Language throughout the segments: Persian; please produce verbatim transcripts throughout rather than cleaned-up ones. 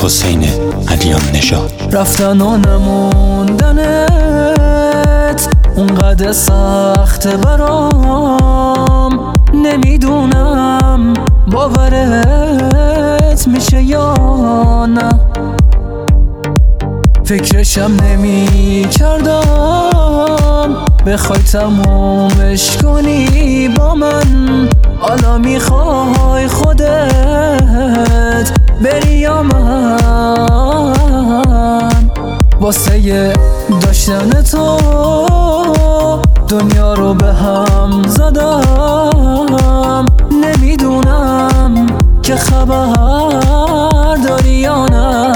حسین علیان نژاد. رفتن و نموندنت اونقدر سخت برام، نمیدونم باورت میشه یا نه. فکرشم نمی کردم بخوای تمومش کنی با من، حالا میخوای خودت بری یا من؟ واسه داشتن تو دنیا رو به هم زدم، نمیدونم که خبر داری یا نه.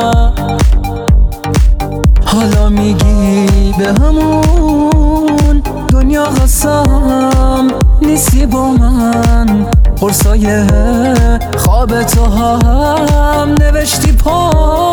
حالا میگی به همون دنیا قسم نیستی با من، قرصای خواب تو هم نوشتی پا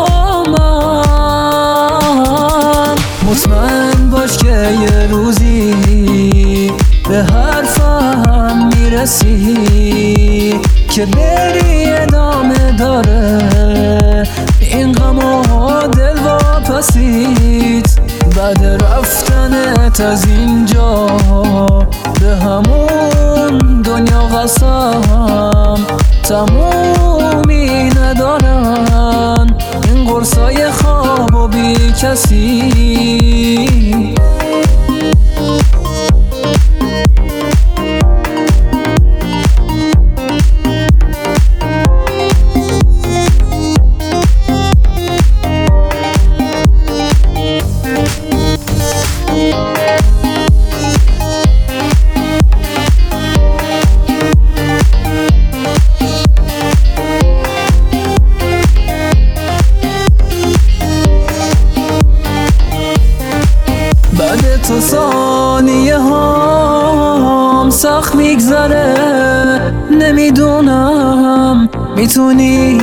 من. مطمئن باش که یه روزی به حرفم میرسی، که بری ادامه داره این غم و دل واپسیت. بعد رفتنت از اینجا به همون دنیا قسم تمومی ندارن این قرصای خواب و بی کسی. بعد تو ثانیه هم سخت میگذره، نمیدونم میتونی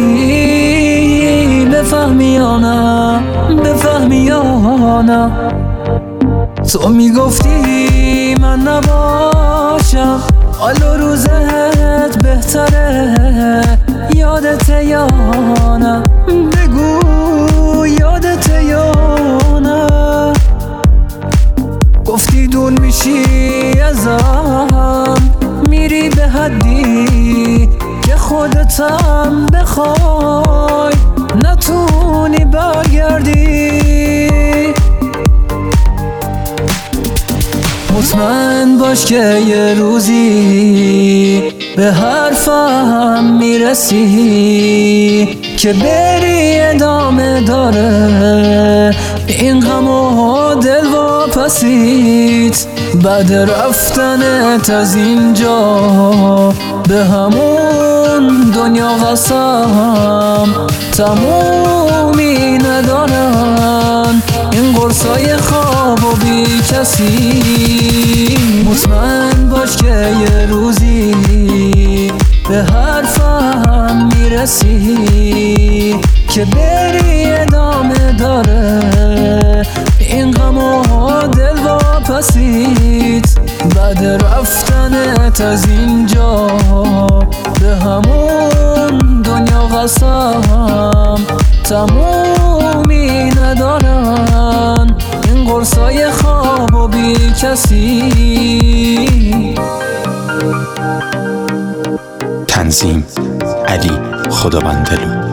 بفهمی یا نه، بفهمی یا نه. تو میگفتی من نباشم حال و روزت بهتره، یادته یا نه؟ بگو یادته یا نه؟ گفتی دور میشی ازم، میری به حدی که خودتم بخوای نتونی برگردی. مطمئن باش که یه روزی به حرفم میرسی، که بری ادامه داره این غم و دل واپسیت. بعد رفتنت از اینجا به همون دنیا قسم تمومی ندارن این قرصای خواب و بی کسی. مطمئن باش که یه روزی به حرفم میرسی، که بری ادامه داره این غم و دل واپسیت. بعد رفتنت از اینجا به همون دنیا قسم تمومی ندارن این قرصای خواب و بی کسی. تنظیم علی خداوندلو.